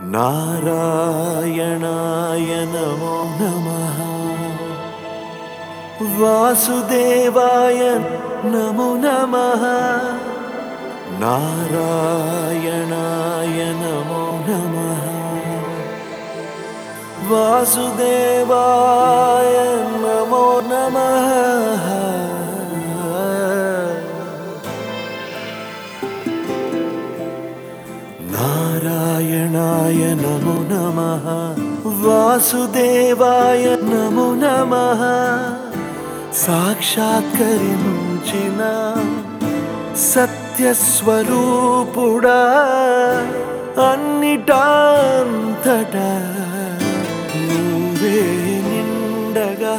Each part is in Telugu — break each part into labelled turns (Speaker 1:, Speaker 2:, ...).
Speaker 1: नारायणाय नमो नमः। वासुदेवाय नमो नमः। नारायणाय नमो नमः। वासुदेवाय नमो नमः। नारायणाय नमो नमः। वासुदेवाय नमो नमः। साक्षात्कరించిన సత్యస్వరూపుడా అన్నిటంతటా నువ్వే నిండగా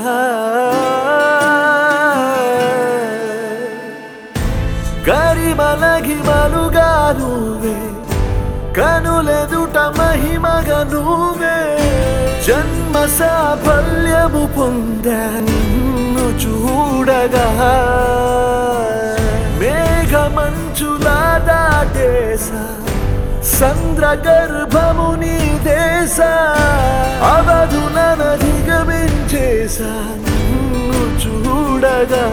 Speaker 1: గరిమలగిమలుగా నువ్వే కనులెదుట మహిమగా నువ్వే జన్మ సాఫల్యము పొందా నిన్ను చూడగా మేఘమంచులా దాటేసా సంద్ర గర్భము నీ దేశ అవధులనధిగమించేసా నిన్ను చూడగా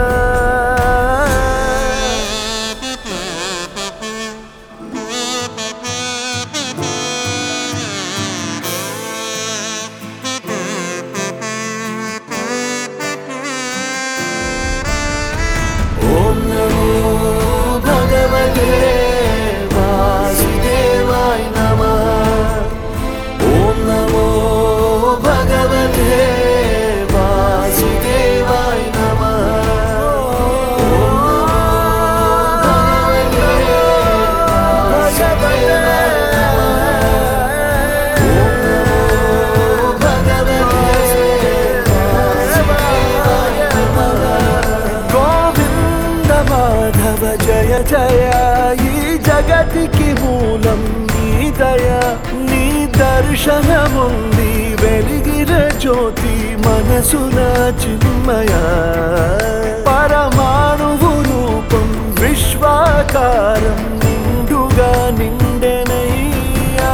Speaker 1: జయ జయ ఈ జగతికి మూలం నీ దయ నీ దర్శనముంది వెలిగిన జ్యోతి మనసున చిన్మయ పరమాణువు రూపం విశ్వాకారం నిండుగా నిండెనయ్యా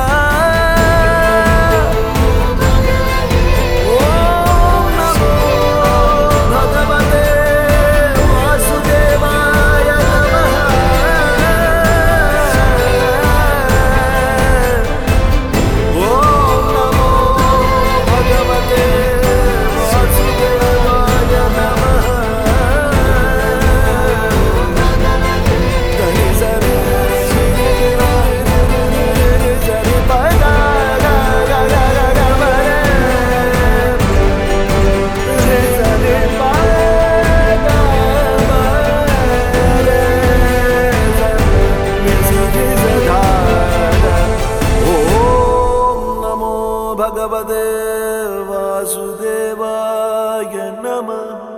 Speaker 1: भगवते वासुदेवाय नमः।